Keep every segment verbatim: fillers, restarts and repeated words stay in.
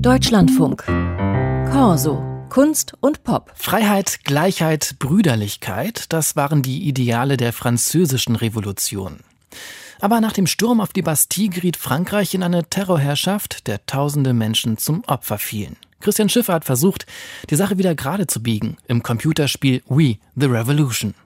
Deutschlandfunk. Corso. Kunst und Pop. Freiheit, Gleichheit, Brüderlichkeit, das waren die Ideale der französischen Revolution. Aber nach dem Sturm auf die Bastille geriet Frankreich in eine Terrorherrschaft, der tausende Menschen zum Opfer fielen. Christian Schiffer hat versucht, die Sache wieder gerade zu biegen im Computerspiel We, the Revolution.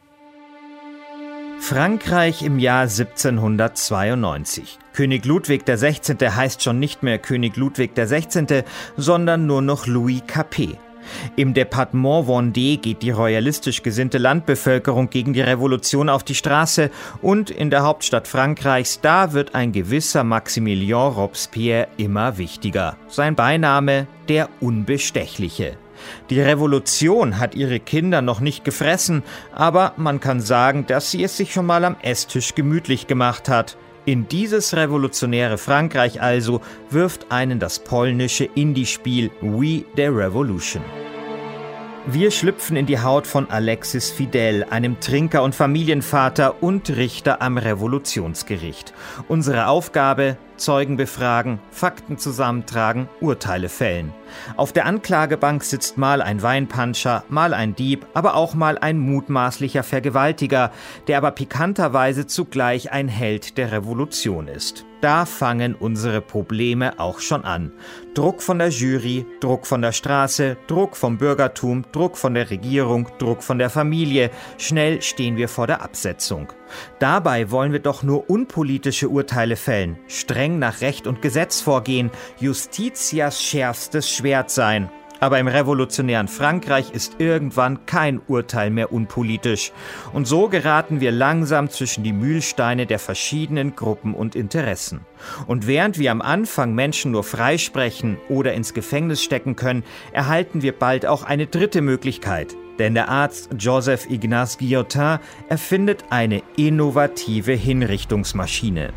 Frankreich im Jahr siebzehnhundertzweiundneunzig. König Ludwig der Sechzehnte heißt schon nicht mehr König Ludwig der Sechzehnte, sondern nur noch Louis Capet. Im Departement Vendée geht die royalistisch gesinnte Landbevölkerung gegen die Revolution auf die Straße und in der Hauptstadt Frankreichs, da wird ein gewisser Maximilien Robespierre immer wichtiger. Sein Beiname, der Unbestechliche. Die Revolution hat ihre Kinder noch nicht gefressen, aber man kann sagen, dass sie es sich schon mal am Esstisch gemütlich gemacht hat. In dieses revolutionäre Frankreich also wirft einen das polnische Indie-Spiel We, the Revolution. Wir schlüpfen in die Haut von Alexis Fidel, einem Trinker und Familienvater und Richter am Revolutionsgericht. Unsere Aufgabe: Zeugen befragen, Fakten zusammentragen, Urteile fällen. Auf der Anklagebank sitzt mal ein Weinpanscher, mal ein Dieb, aber auch mal ein mutmaßlicher Vergewaltiger, der aber pikanterweise zugleich ein Held der Revolution ist. Da fangen unsere Probleme auch schon an. Druck von der Jury, Druck von der Straße, Druck vom Bürgertum, Druck von der Regierung, Druck von der Familie. Schnell stehen wir vor der Absetzung. Dabei wollen wir doch nur unpolitische Urteile fällen, streng nach Recht und Gesetz vorgehen, Justitias schärfstes Schwert sein. Aber im revolutionären Frankreich ist irgendwann kein Urteil mehr unpolitisch. Und so geraten wir langsam zwischen die Mühlsteine der verschiedenen Gruppen und Interessen. Und während wir am Anfang Menschen nur freisprechen oder ins Gefängnis stecken können, erhalten wir bald auch eine dritte Möglichkeit. Denn der Arzt Joseph Ignace Guillotin erfindet eine innovative Hinrichtungsmaschine.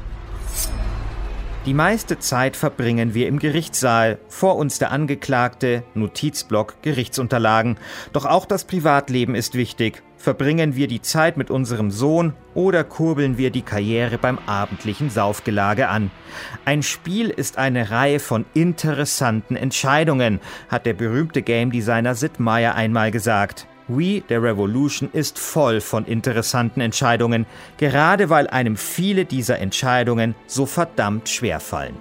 Die meiste Zeit verbringen wir im Gerichtssaal, vor uns der Angeklagte, Notizblock, Gerichtsunterlagen. Doch auch das Privatleben ist wichtig. Verbringen wir die Zeit mit unserem Sohn oder kurbeln wir die Karriere beim abendlichen Saufgelage an? Ein Spiel ist eine Reihe von interessanten Entscheidungen, hat der berühmte Game-Designer Sid Meier einmal gesagt. We, the Revolution, ist voll von interessanten Entscheidungen, gerade weil einem viele dieser Entscheidungen so verdammt schwer fallen.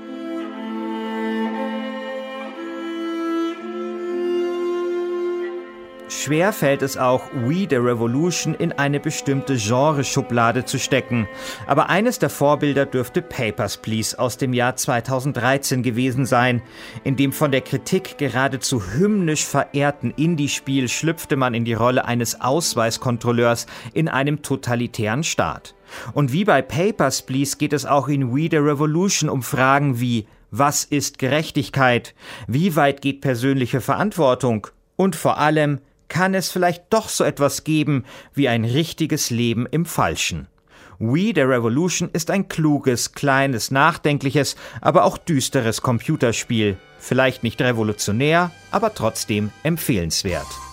Schwer fällt es auch, We, the Revolution in eine bestimmte Genreschublade zu stecken. Aber eines der Vorbilder dürfte Papers, Please aus dem Jahr zweitausenddreizehn gewesen sein. In dem von der Kritik geradezu hymnisch verehrten Indie-Spiel schlüpfte man in die Rolle eines Ausweiskontrolleurs in einem totalitären Staat. Und wie bei Papers, Please geht es auch in We, the Revolution um Fragen wie: Was ist Gerechtigkeit? Wie weit geht persönliche Verantwortung? Und vor allem: Kann es vielleicht doch so etwas geben wie ein richtiges Leben im Falschen? We, the Revolution ist ein kluges, kleines, nachdenkliches, aber auch düsteres Computerspiel. Vielleicht nicht revolutionär, aber trotzdem empfehlenswert.